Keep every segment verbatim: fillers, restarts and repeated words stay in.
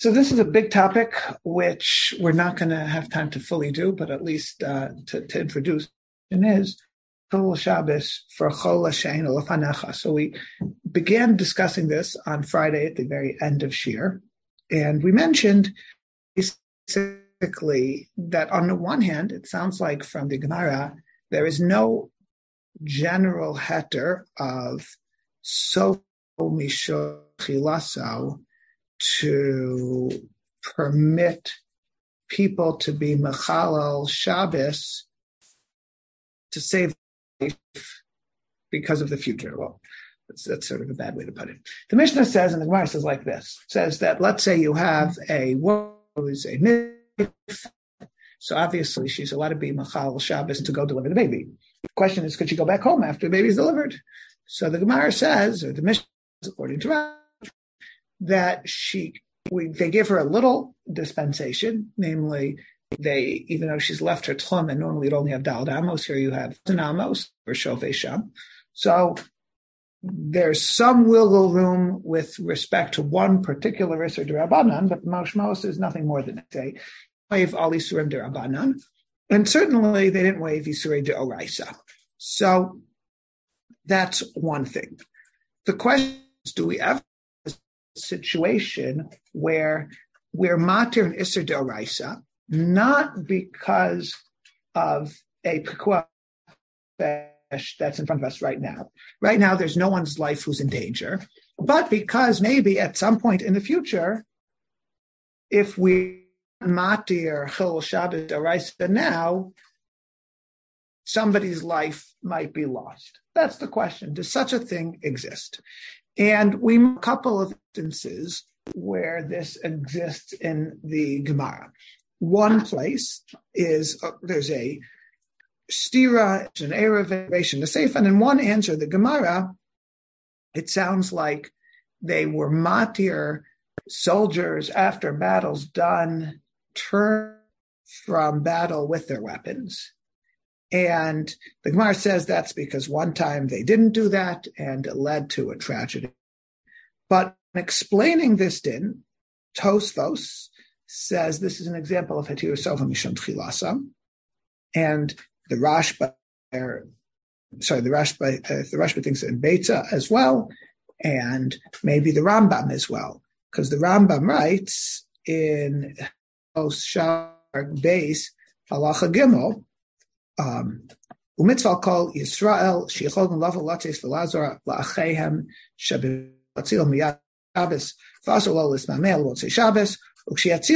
So this is a big topic, which we're not going to have time to fully do, but at least uh, to, to introduce, and is Chol Shabbos for Chol Hashem Lefanecha. So we began discussing this on Friday at the very end of Shir, and we mentioned basically that on the one hand, it sounds like from the Gemara, there is no general heter of so misho chilaso to permit people to be mechalal Shabbos to save life because of the future. Well, that's, that's sort of a bad way to put it. The Mishnah says, and the Gemara says like this, says that let's say you have a woman who is a midwife, so obviously she's allowed to be mechalal Shabbos to go deliver the baby. The question is, could she go back home after the baby is delivered? So the Gemara says, or the Mishnah says, according to Rav, that she, we, they give her a little dispensation, namely, they, even though she's left her tlum, and normally you'd only have daled amos, here you have ten amos or shofei sham. So there's some wiggle room with respect to one particular Isser D'Rabbanan, but Mashmos is nothing more than say, waive all Isurim D'Rabbanan, and certainly they didn't waive Isurei D'Oraisa. So that's one thing. The question is, do we ever have a situation where we're matir and Isser D'Oraisa, not because of a pekuah that's in front of us right now. Right now, there's no one's life who's in danger, but because maybe at some point in the future, if we matir chil Shabbos D'Oraisa now, somebody's life might be lost. That's the question. Does such a thing exist? And we have a couple of instances where this exists in the Gemara. One place is uh, there's a stira, an erevation, a seif, and in one answer, the Gemara, it sounds like they were matir soldiers after battle's done, turn from battle with their weapons. And the Gemara says that's because one time they didn't do that and it led to a tragedy. But explaining this din, Tosfos says this is an example of Hetir Sofa Mishum Tchilasa. And the Rashba, sorry, the Rashba, uh, the Rashba thinks in Beitza as well, and maybe the Rambam as well, because the Rambam writes in Shar Beis Halacha Gimel, um, Umitzvah Kol Yisrael Sheichol Lav Lates Velazor La'Achehem Shabbos Miyad Shabbos Fasol Lo Lismamel Wotzei Shabbos. It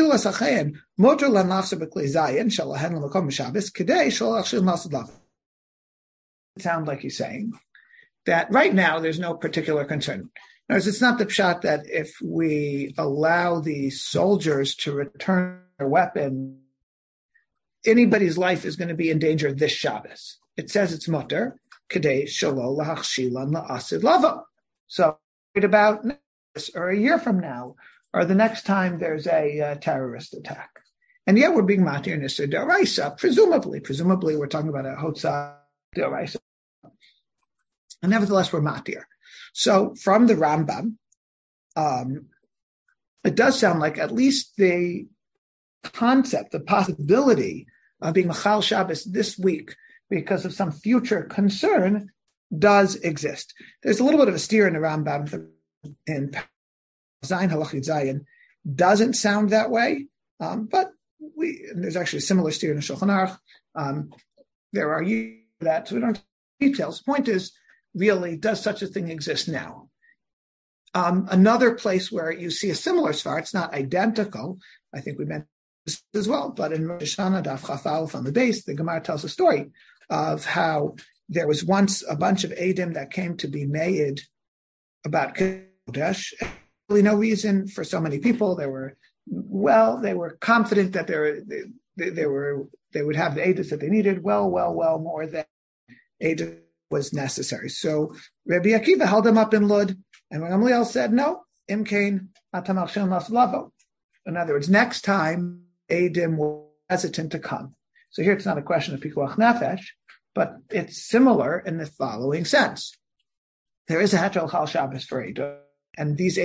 sounds like he's saying that right now there's no particular concern. Notice it's not the pshat that if we allow the soldiers to return their weapon, anybody's life is going to be in danger this Shabbos. It says it's mutter, kedei shelo lahachshilan la'asid lava. So read about this or a year from now, or the next time there's a uh, terrorist attack. And yet we're being matir and Isser D'Oraisa, presumably. Presumably we're talking about a Hotzah D'Oraisa. And nevertheless, we're matir. So from the Rambam, um, it does sound like at least the concept, the possibility of being Machal Shabbos this week because of some future concern does exist. There's a little bit of a steer in the Rambam in Zayin Halachit Zayin doesn't sound that way, um, but we there's actually a similar steer in the Shulchan Aruch. Um, there are that, so we don't have details. The point is, really, does such a thing exist now? Um, another place where you see a similar svar, it's not identical. I think we mentioned this as well, but in Rosh Hashanah Daf Chaf Aleph on the base, the Gemara tells a story of how there was once a bunch of Eidim that came to be made about Kodesh. Really no reason for so many people. They were, well, they were confident that they were, they, they were, they would have the edus that they needed. Well, well, well, more than edus was necessary. So Rabbi Akiva held them up in Lud, and Gamliel said, "No, imkain atamach shem laslavo." In other words, next time edim were hesitant to come. So here it's not a question of pikuach nefesh, but it's similar in the following sense: there is a heter chal Shabbos for edim, and these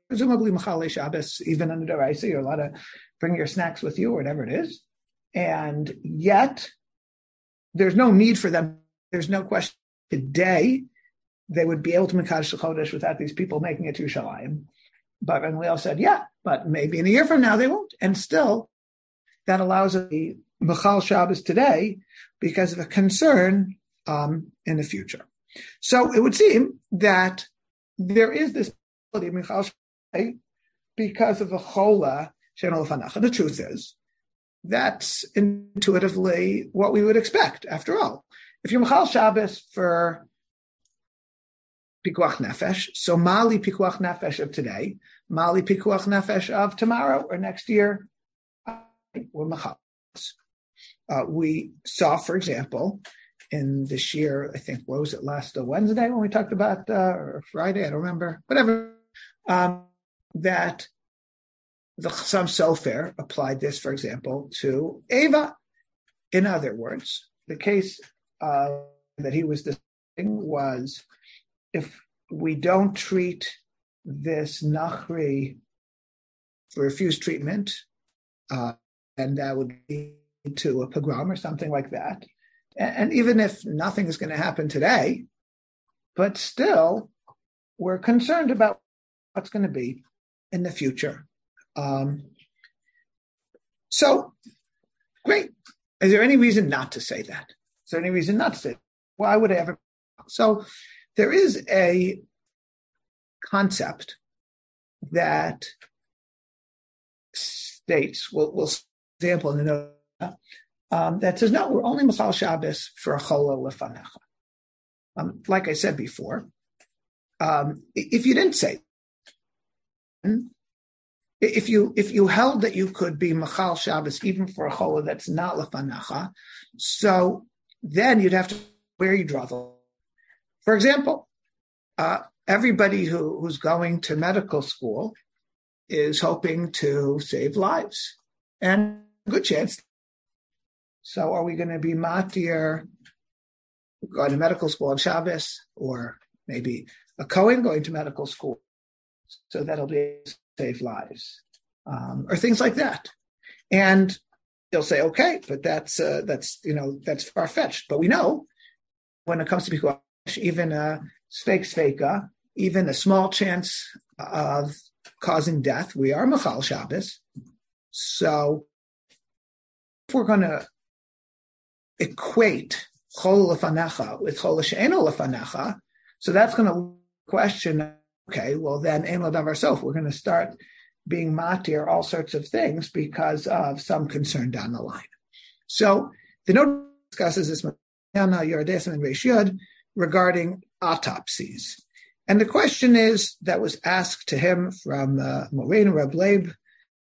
presumably Mechalei Shabbos, even under Deraisa, you're allowed to bring your snacks with you or whatever it is. And yet, there's no need for them. There's no question today they would be able to Mekadosh Chodesh without these people making it to Yerushalayim. But Ben Leal said, yeah, but maybe in a year from now they won't. And still, that allows a Mechal Shabbos today because of a concern um, in the future. So it would seem that there is this ability of Mechal Shabbos because of the Chola She'eino Lefanacha. The truth is, that's intuitively what we would expect. After all, if you're Mechal Shabbos for Pikuach Nefesh, so Mali Pikuach Nefesh of today, Mali Pikuach Nefesh of tomorrow or next year, we're Mechal. Uh, we saw, for example, in this year, I think, what was it, last uh, Wednesday when we talked about, uh, or Friday, I don't remember, whatever, um, that the Chassam Sofer applied this, for example, to Eva. In other words, the case uh, that he was discussing was if we don't treat this Nachri for refused treatment, uh, and that would lead to a pogrom or something like that. And, and even if nothing is going to happen today, but still, we're concerned about what's going to be in the future. Um, so, great. Is there any reason not to say that? Is there any reason not to say that? Why would I ever? So, there is a concept that states, we'll, we'll example in the note, um, that says, no, we're only Mechal Shabbos for a Chola Lefanecha. Um, like I said before, um, if you didn't say, if you if you held that you could be Mechal Shabbos even for a Chola that's not Lefanecha, so then you'd have to, where you draw the line. For example, uh, everybody who, who's going to medical school is hoping to save lives. And a good chance. So are we going to be matir going to medical school on Shabbos, or maybe a Kohen going to medical school so that'll be save lives, um, or things like that? And they'll say, okay, but that's, uh, that's, you know, that's far-fetched. But we know when it comes to people, even a sfeik sfeika, even a small chance of causing death, we are Mechal Shabbos. So if we're going to equate Chol Lefanecha with Chol She'eino Lefanecha, so that's going to question, okay, well then, Ein Lo Davar Sof, we're going to start being matir all sorts of things because of some concern down the line. So the note discusses this Yerodesim and Reish Yud regarding autopsies. And the question is, that was asked to him from uh, Morein Reb Leib,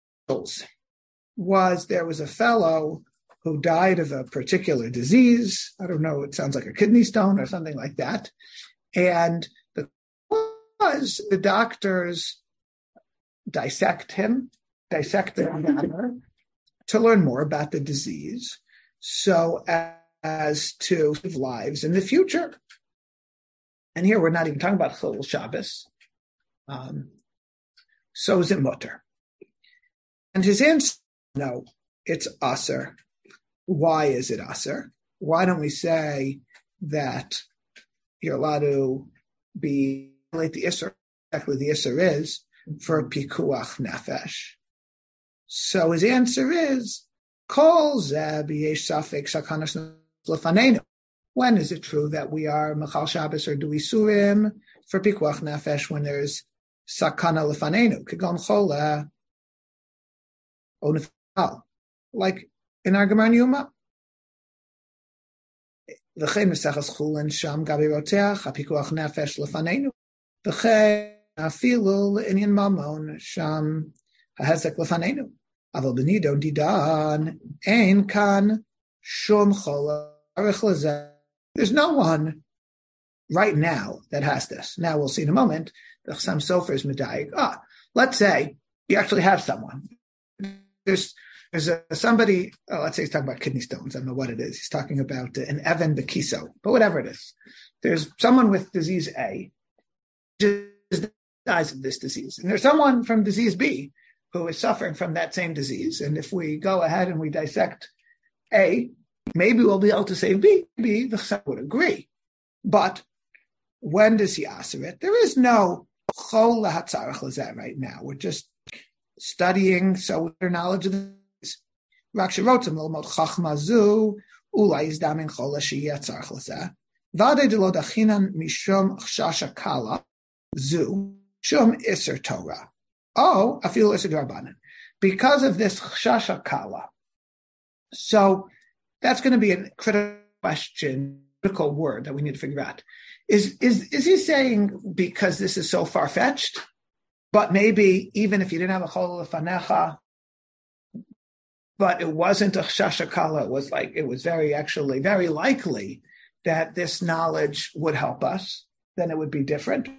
was there was a fellow who died of a particular disease. I don't know, it sounds like a kidney stone or something like that. And the was the doctors dissect him, dissect the matter to learn more about the disease, so as to save lives in the future. And here we're not even talking about Chol Shabbos. Um, so is it mutter? And his answer, no, it's aser. Why is it aser? Why don't we say that you're allowed to be like the Isser, exactly the Isser is for pikuach nefesh? So his answer is, Kol zeh b'yesh safek sakanas lefanenu. When is it true that we are Mechal Shabbos or do we surim for pikuach nefesh when there's sakana lefanenu? Kigam chola onefal, like in our Gemara Yuma. V'chein mesachas chulin sham gabi roteach hapikuach nefesh lefanenu. V'chein afilu le'inyan mamon sham hahezek lefanenu. Aval b'nido didan ein kan shum chola arich lezeh. There's no one right now that has this. Now we'll see in a moment. The Chassam Sofer is medayik. Ah, let's say you actually have someone. There's there's a, somebody. Oh, let's say he's talking about kidney stones. I don't know what it is. He's talking about uh, an Evan Bekiso, but whatever it is. There's someone with disease A. Is dies of this disease. And there's someone from disease B who is suffering from that same disease. And if we go ahead and we dissect A, maybe we'll be able to save B. B, the Chasam would agree. But when does he answer it? There is no chol lahatzarach lezeh right now. We're just studying, so our knowledge of this. Rak sherotzim l'lmod chachma zu, ulai izdamin chol sheyeh tzarach lezeh. Vade de lo dachinan mishum chshasha kala zu, shum iser Torah. Oh, afilu iser d'Rabbanan. Because of this chshasha kala. So that's going to be a critical question, critical word that we need to figure out. Is is is he saying because this is so far-fetched, but maybe even if you didn't have a chol lefanecha, but it wasn't a chshasha kala, it was like, it was very actually, very likely that this knowledge would help us, then it would be different.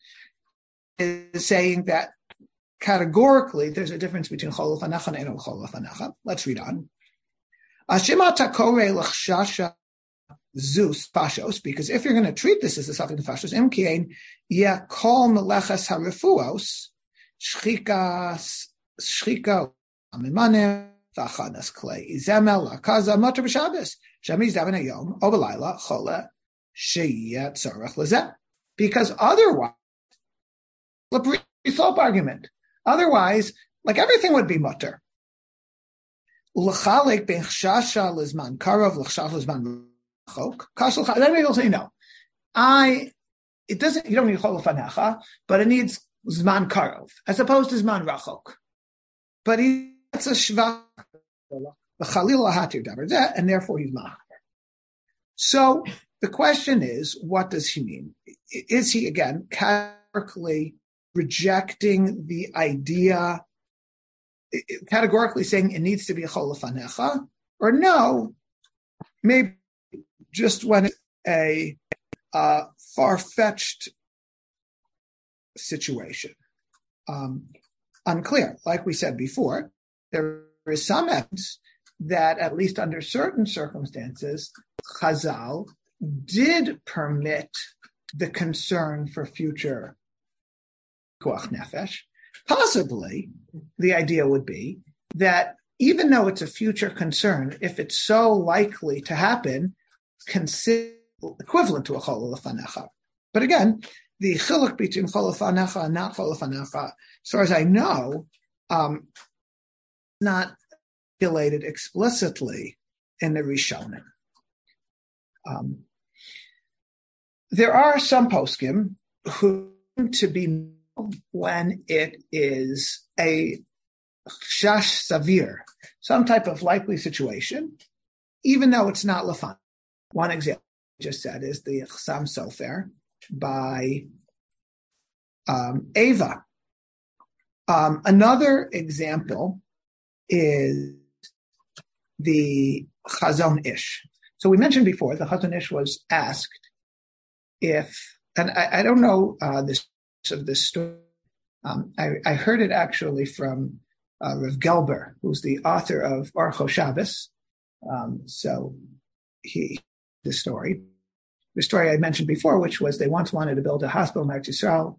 Is saying that categorically there's a difference between chol lefanecha and ein chol lefanecha. Let's read on. Ashima takore l'chshasha Zeus fashos, because if you're going to treat this as a suffering fashos, imkien yeah kol melechas harifuos shchika shchika amimane vachanas clay zemel akaza matar b'Shabbos shemi zaven hayom obelayla chola sheyet tzarach lezeh. Because otherwise, the pre-thought argument. Otherwise, like everything would be mutter. Ulachalek ben chshasha lizman karov l'chshasha lizman. Then we'll say no. I it doesn't. You don't need chol lefanecha, but it needs zman karov as opposed to zman rachok. But it's a shvach v'chalil lahatir davar zeh, and therefore he's macher. So the question is, what does he mean? Is he again categorically rejecting the idea, categorically saying it needs to be a chol lefanecha, or no? Maybe just when it's a uh, far-fetched situation. Um, unclear. Like we said before, there is some evidence that at least under certain circumstances, Chazal did permit the concern for future Pikuach Nefesh. Possibly, the idea would be that even though it's a future concern, if it's so likely to happen, consider equivalent to a chol lefanecha. But again, the chiluk between chol lefanecha and not chol lefanecha, as far as I know, um, not regulated explicitly in the Rishonim. Um, there are some poskim who to be when it is a chash savir, some type of likely situation, even though it's not lefan. One example I just said is the Chasam Sofer by um, Ava. Um, another example is the Chazon Ish. So we mentioned before, the Chazon Ish was asked if, and I, I don't know uh, this of this story. Um, I, I heard it actually from uh, Rav Gelber, who's the author of Orcho Shabbos. Um, so he. The story, the story I mentioned before, which was they once wanted to build a hospital in Eretz Yisrael,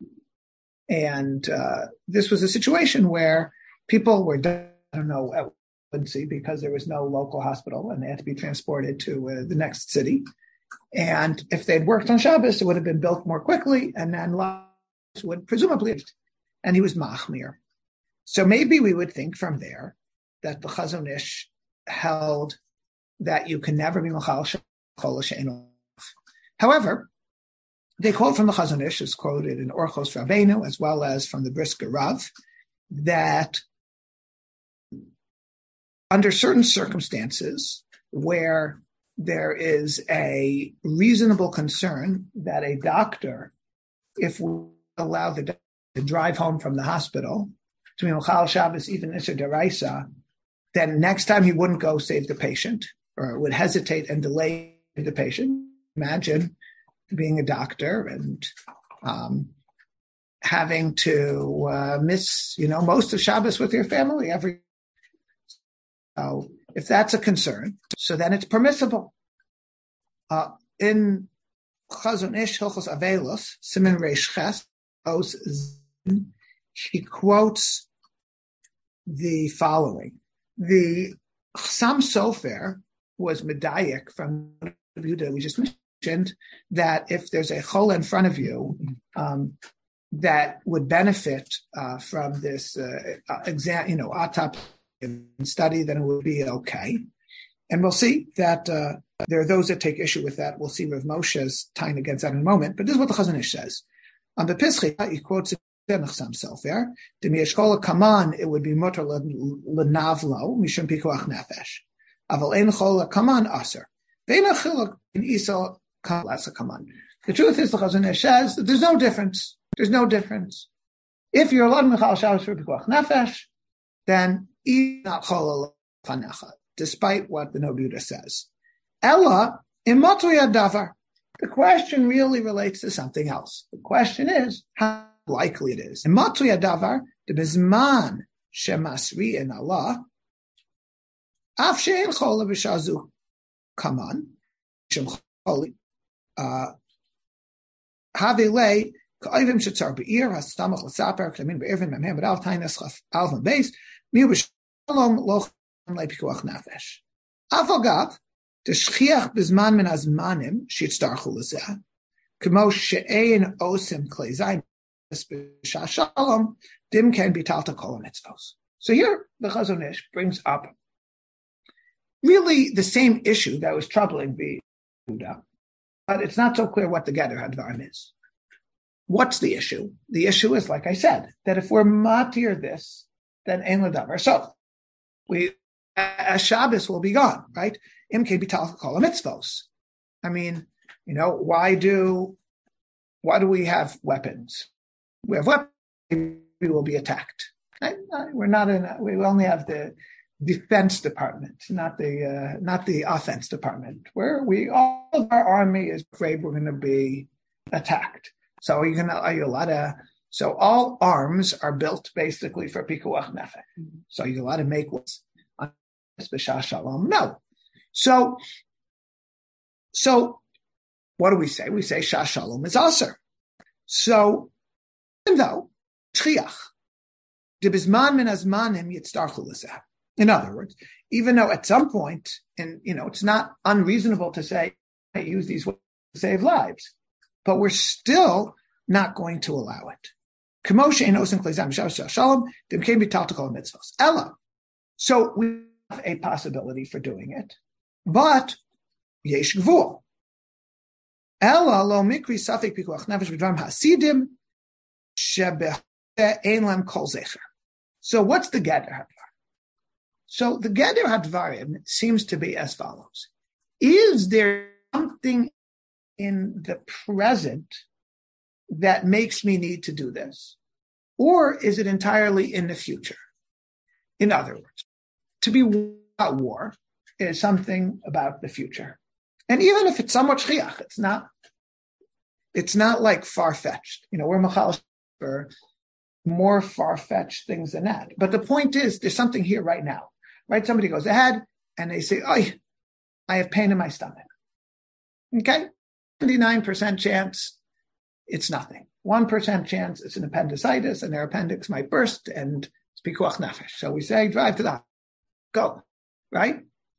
and uh, this was a situation where people were, I don't know, at Quincy because there was no local hospital, and they had to be transported to uh, the next city. And if they'd worked on Shabbos, it would have been built more quickly, and then lives would presumably. And he was machmir, so maybe we would think from there that the Chazon Ish held that you can never be machal. However, they quote from the Chazon Ish, is quoted in Orchos Rabbeinu, as well as from the Brisker Rav, that under certain circumstances where there is a reasonable concern that a doctor, if we allow the doctor to drive home from the hospital, to be Mechal Shabbos, even Isser Deraisa, then next time he wouldn't go save the patient, or would hesitate and delay the patient. Imagine being a doctor and um, having to uh, miss, you know, most of Shabbos with your family every. So if that's a concern, so then it's permissible. Uh, in Chazon Ish Hilchos Avelos, Siman Reish Ches, Os Zin, he quotes the following. The Chassam Sofer was medayik from Yehuda. We just mentioned that if there's a chol in front of you um, that would benefit uh, from this uh, exam, you know, atap study, then it would be okay. And we'll see that uh, there are those that take issue with that. We'll see Rav Moshe's tying against that in a moment. But this is what the Chazon Ish says. On the Pischi, he quotes it in Chassam Sofer. The Mieshkola Kaman, it would be mutter lenavlo mishum pikuach nefesh. Aval ein chola kaman aser. Ve'ena chiluk in isa kalas kaman. The truth is, the Chazon Ish says that there's no difference. There's no difference. If you're allowed Michal Shabbos for pikuach nefesh, then eat not chola fanecha, despite what the Nobuda says. Ella imatuya davar. The question really relates to something else. The question is how likely it is. Imatuya davar de bizman shemasri in Allah. Af she'en chola b'shazu kaman shem choli havilei ka'ivim shetzar be'ir hastamach l'saper k'lamin be'irvin memhem b'al tainas chaf alvin beis miu b'shalom loch le'pikuach nafesh. Afagav t'shchiach b'zman min azmanim she'tzarchu l'zeh k'mo she'ein osim klei b'shah shalom dim can be talta kol mitzvos. So here the Chazon Ish brings up really the same issue that was troubling the Yehuda, but it's not so clear what the Geder Hadvarim is. What's the issue? The issue is, like I said, that if we're matir this, then ein l'davar. So we, a Shabbos will be gone, right? Imke b'tal kol mitzvos. I mean, you know, why do why do we have weapons? We have weapons. We will be attacked. Right? We're not in. We only have the Defense Department, not the uh, not the offense department, where we all of our army is afraid we're going to be attacked. So you're going to are you allowed to? So all arms are built basically for pikuach nefesh. So you're allowed to make what's on b'shah shalom. No. So so what do we say? We say shah shalom is aser. So even though shchiach de bizman min azmanim yitzdarchu l'zeh. In other words, even though at some point, and you know, it's not unreasonable to say, I use these words to save lives, but we're still not going to allow it. Ella. So we have a possibility for doing it, but yesh gvul. Ella lo mikri safek pikuach nefesh b'dvarim hasidim shebeh ein lem kol zecher. So what's the Geder? So the Geder Hadvarim seems to be as follows. Is there something in the present that makes me need to do this? Or is it entirely in the future? In other words, to be about war is something about the future. And even if it's somewhat shchiach, it's not, it's not like far-fetched. You know, we're machal for more far-fetched things than that. But the point is, there's something here right now. Right? Somebody goes ahead and they say, oh, I have pain in my stomach. Okay? seventy-nine percent chance it's nothing. one percent chance it's an appendicitis and their appendix might burst and it's pikuach nefesh. So we say, drive to the hospital. Go. Right?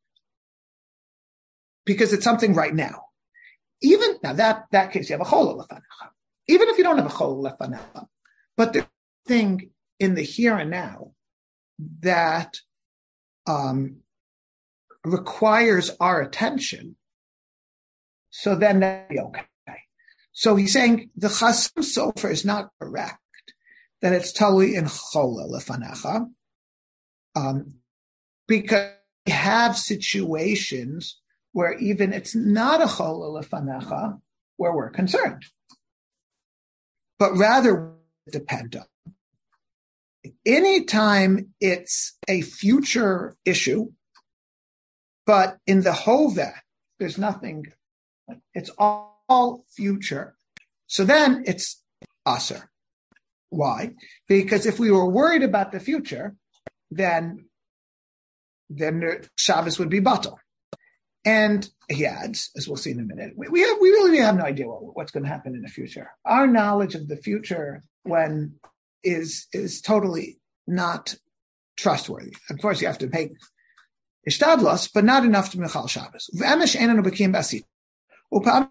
Because it's something right now. Even, now that, that case, you have a chola lefanecha. Even if you don't have a chola lefanecha, but there's a thing in the here and now that Um, requires our attention, so then that'd be okay. So he's saying the Chassam Sofer is not correct, that it's totally in chola lefanecha, um, because we have situations where even it's not a chola lefanecha where we're concerned, but rather depend on. Anytime it's a future issue, but in the Hoveh, there's nothing, it's all future. So then it's aser. Why? Because if we were worried about the future, then, then the Shabbos would be batal. And he adds, as we'll see in a minute, we, we, have, we really have no idea what, what's going to happen in the future. Our knowledge of the future when is is totally not trustworthy. Of course, you have to make ishtadlos, but not enough to mechal Shabbos. V'emesh einanu b'kiyim b'asit. Upam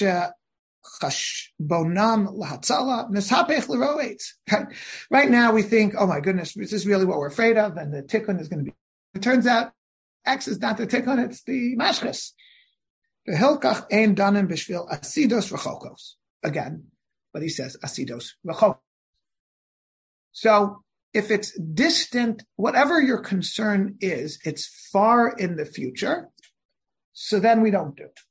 chashbonam lahatzala nishapech l'roetz. Right now, we think, oh my goodness, is this really what we're afraid of? And the tikkun is going to be. It turns out, X is not the tikkun; it's the mashchis. The hilkach ein danim b'shvil asidos rechokos. Again, but he says asidos rechokos. So if it's distant, whatever your concern is, it's far in the future, so then we don't do it.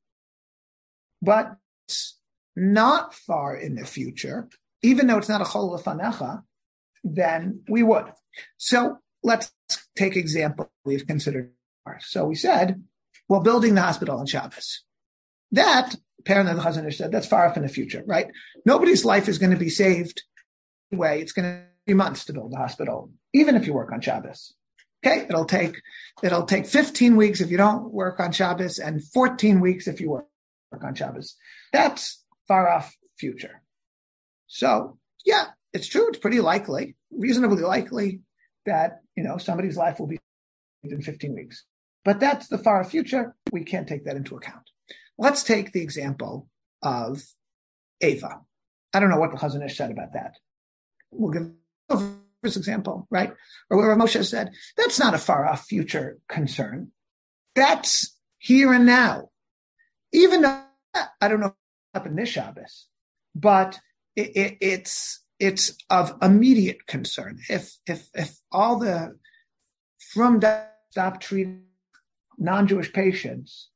But it's not far in the future, even though it's not a chol lefanecha, then we would. So let's take example we've considered. So we said, well, building the hospital on Shabbos. That, apparently the Chazon Ish said, that's far off in the future, right? Nobody's life is going to be saved anyway. It's going to be months to build the hospital, even if you work on Shabbos. Okay, it'll take it'll take fifteen weeks if you don't work on Shabbos, and fourteen weeks if you work on Shabbos. That's far off future. So yeah, it's true. It's pretty likely, reasonably likely, that you know somebody's life will be in fifteen weeks. But that's the far future. We can't take that into account. Let's take the example of Ava. I don't know what the Chazon Ish said about that. We'll give the first example, right? Or where Moshe said, that's not a far-off future concern. That's here and now. Even though, I don't know what happened this Shabbos, but it, it, it's it's of immediate concern. If if if all the from stop treating non-Jewish patients,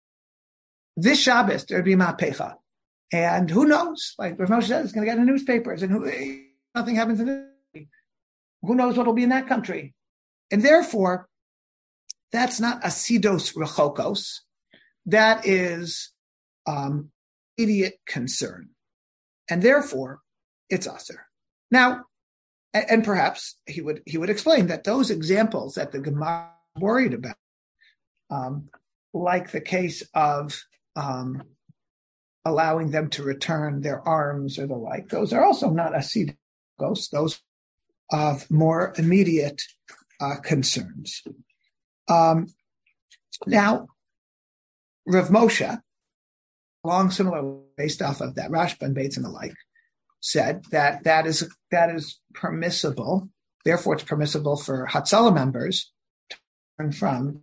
this Shabbos there'd be ma'pecha, and who knows? Like Rav Moshe said, it's going to get in the newspapers, and who, nothing happens in it. Who knows what will be in that country? And therefore, that's not asidos rechokos. That is um, immediate concern, and therefore it's aser. Now, and, and perhaps he would he would explain that those examples that the Gemara worried about, um, like the case of um, allowing them to return their arms or the like, those are also not asidos. Those of more immediate uh, concerns. Um, now, Rav Moshe, along similar based off of that Rashba and Bates and the like, said that that is that is permissible. Therefore, it's permissible for Hatzalah members to learn from,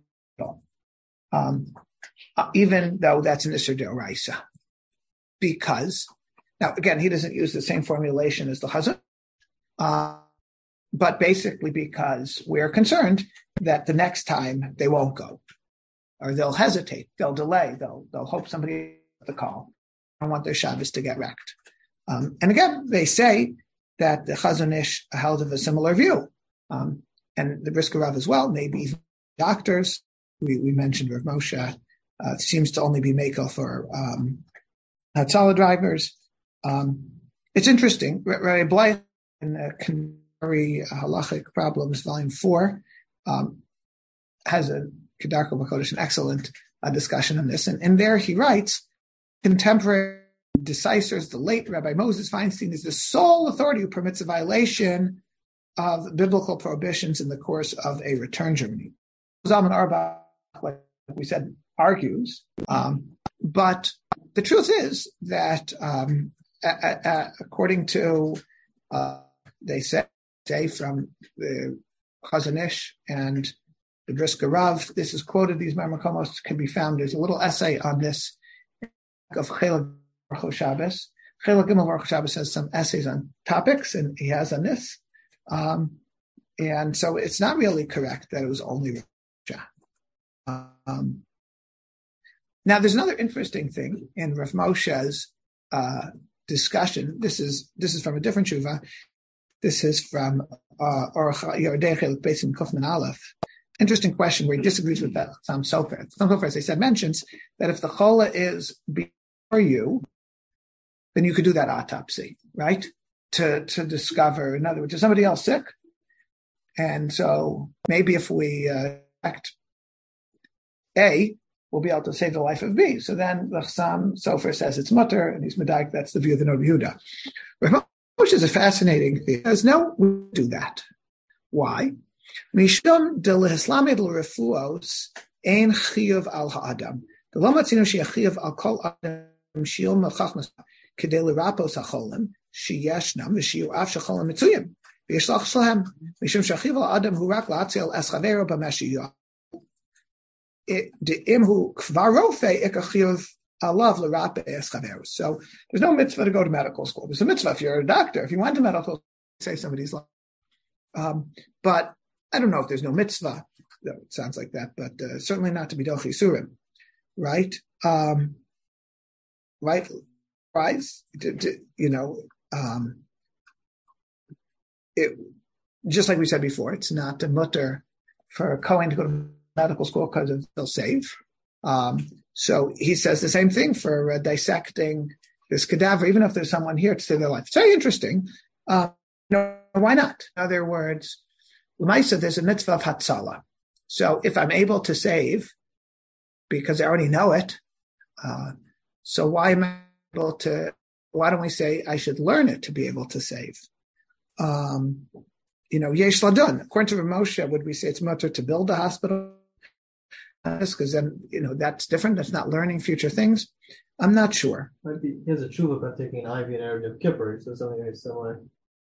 um, uh, even though that's an Isser D'Oraisa. Because, now again, he doesn't use the same formulation as the Chazon, uh, but basically because we're concerned that the next time they won't go, or they'll hesitate, they'll delay, they'll they'll hope somebody the call. I don't want their Shabbos to get wrecked. Um, and again, they say that the Chazon Ish held of a similar view, um, and the Brisker Rav as well. Maybe doctors. We we mentioned Rav Moshe. Uh, it seems to only be Mako for um, Hatzalah drivers. Um, it's interesting. Rabbi Blythe in uh, Contemporary Halachic Problems, Volume Four, um, has a Kedarko B'Kodesh, an excellent uh, discussion on this, and, and there he writes, contemporary decisors, the late Rabbi Moses Feinstein is the sole authority who permits a violation of biblical prohibitions in the course of a return journey. Zalman Auerbach, like we said, argues, um, but the truth is that um, a, a, a, according to, uh, they say, say from the Chazon Ish and the Brisker Rav, this is quoted, these Maimon can be found. There's a little essay on this of Chelak Baruch Shabbos. Chelak Gimel Baruch Shabbos has some essays on topics, and he has on this. Um, and so it's not really correct that it was only Rav um, Now, there's another interesting thing in Rav Moshe's uh, discussion. This is this is from a different tshuva. This is from uh, Orach Yordei Chelak Beis in Kufman Aleph. Interesting question where he disagrees with that. Sam Sofer. Sam Sofer, as I said, mentions that if the chola is before you, then you could do that autopsy, right? To to discover, in other words, is somebody else sick? And so maybe if we uh, act A, we'll be able to save the life of B. So then the Sam Sofer says it's mutter, and he's medaik. That's the view of the Noda Yehuda. which is a fascinating thing. Because no, we do that. Why? Mishum de lehislamed l'refuos ein chiyuv al ha'adam. The lo matzinu she'achiyuv al kol adam shi'il melchachmas kedei l'rapos ha'cholim she'yeshnam v'shi'u af she'cholim mitzuyim v'yishlach shlehem mishum she'achiyuv al adam hu rak la'atzel es chavero b'meshiyuv de'im hu kvar rofe ik achiyuv alav l'rape es chavero. So there's no mitzvah to go to medical school. There's a mitzvah if you're a doctor. If you went to medical school, save somebody's life. Um, but I don't know if there's no mitzvah. It sounds like that, but uh, certainly not to be dochi surim, right? Um, right? Right? To, to, you know, um, it, just like we said before, it's not a mutter for a Kohen to go to medical school because they'll save. Um, so he says the same thing for uh, dissecting this cadaver, even if there's someone here to save their life. It's very interesting. Uh, you know, why not? In other words, L'maisa, there's a mitzvah of Hatzalah. So if I'm able to save, because I already know it, uh, so why am I able to, why don't we say I should learn it to be able to save? Um, you know, Yesh Ladun. According to Ramosha, would we say it's mutter to build a hospital? Because then, you know, that's different. That's not learning future things. I'm not sure. Might be, he has a tshuva about taking an I V in Erev Yom Kippur, so something very similar.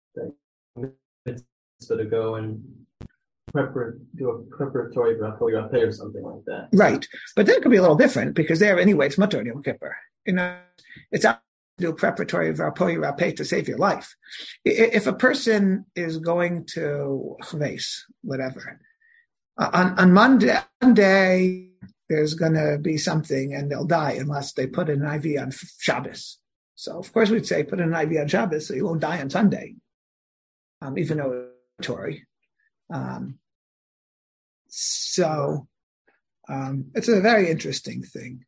So to go and prepar- do a preparatory rapé or something like that. Right. But then it could be a little different because there, anyway, it's mutter Yom Kippur. You know, it's out to do preparatory rapé to save your life. If a person is going to chves, whatever, on, on Monday, Monday, there's going to be something and they'll die unless they put an I V on Shabbos. So, of course, we'd say put an I V on Shabbos so you won't die on Sunday, um, even though Tory. Um, so um, it's a very interesting thing.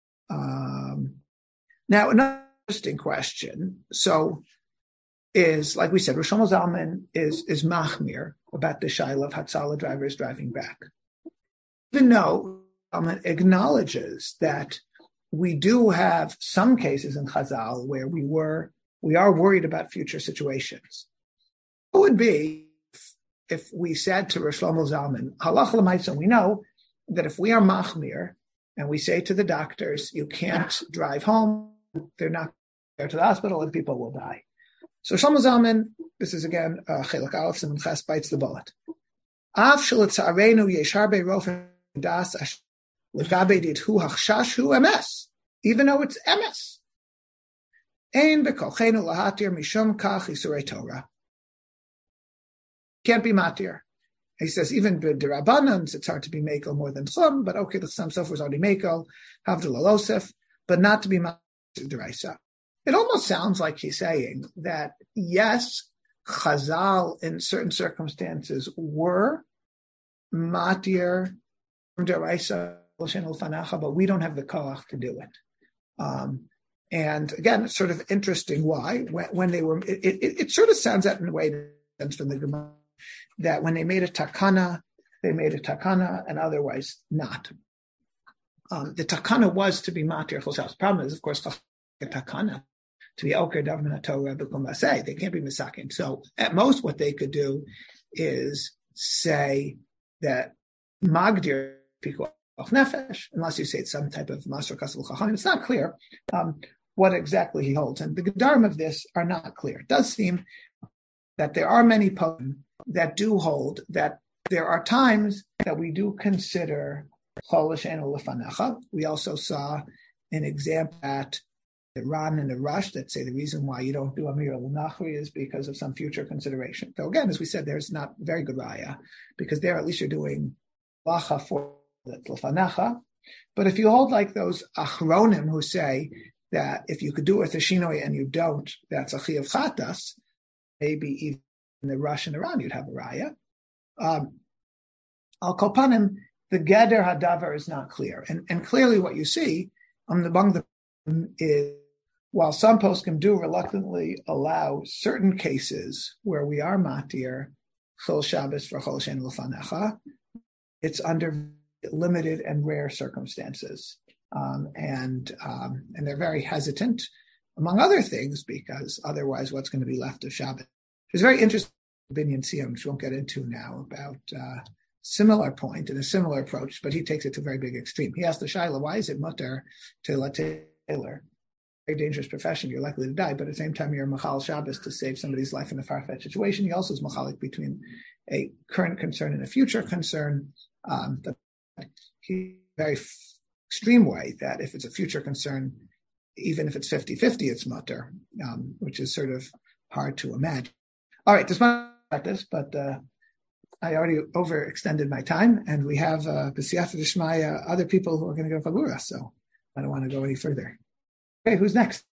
Um, now, another interesting question. So is, like we said, Rosh Shlomo Zalman is, is machmir about the shaila of Hatzalah drivers driving back. Even though Zalman acknowledges that we do have some cases in Chazal where we were, we are worried about future situations. It would be if we said to Rosh Shlomo Zalman, halach l'maisa, we know that if we are machmir and we say to the doctors, you can't drive home, they're not there to the hospital and people will die. So Shlomo Zalman, this is again, Chelak Aleph Siman Ches bites the bullet. Av shelitzarenu yesh harbe rofen das legabe dithu hachshashu M S, even though it's M S. Ein bekolchenu lahatir mishum kach isurei Torah. Can't be matir. He says even b'derabbanans it's hard to be mekel more than chum, but okay, the some sofer is already mekel, havdul alosef, but not to be matir deraisa. It almost sounds like he's saying that yes, Chazal in certain circumstances were matir deraisa l'fanacha, but we don't have the koach to do it. Um, and again, it's sort of interesting why when, when they were. It, it, it sort of sounds out in a way that from the Gemara, that when they made a takana, they made a takana, and otherwise not. Um, the takana was to be matir chosel. The problem is, of course, a takana to be oker davman Torah b'kum basei. They can't be misakin. So at most, what they could do is say that magdir pikuach nefesh, unless you say it's some type of maser kasel chachamim. It's not clear um, what exactly he holds, and the gedarim of this are not clear. It does seem that there are many poems that do hold that there are times that we do consider chol l'sheinu l'fanecha. We also saw an example at the Ran and the Rush that say the reason why you don't do Amir al-Nachri is because of some future consideration. So again, as we said, there's not very good raya, because there at least you're doing lacha for the l'fanecha. But if you hold like those achronim who say that if you could do it with a shinoi and you don't, that's a chiyuv chatas, maybe even in the Rush and Iran, you'd have a raya. Um, Al Kopanim, the Geder Hadavar is not clear. And, and clearly what you see um, among the is, while some poskim do reluctantly allow certain cases where we are matir, Chol Shabbos for Chol Shen L'fanecha, it's under limited and rare circumstances. Um, and um, and they're very hesitant. among other things, because otherwise what's going to be left of Shabbat? There's a very interesting opinion, Siyam, which we won't get into now, about uh, similar point and a similar approach, but he takes it to a very big extreme. He asked the Shaila, why is it mutter to let tailor? Very dangerous profession, you're likely to die, but at the same time you're Machal Shabbos to save somebody's life in a far-fetched situation. He also is Machalik between a current concern and a future concern. Um, the, he very f- extreme way that if it's a future concern, even if it's fifty-fifty, it's mutter, um, which is sort of hard to imagine. All right, this might about this, but uh, I already overextended my time, and we have uh, B'siyata D'Shmaya, other people who are going to go Chabura, so I don't want to go any further. Okay, who's next?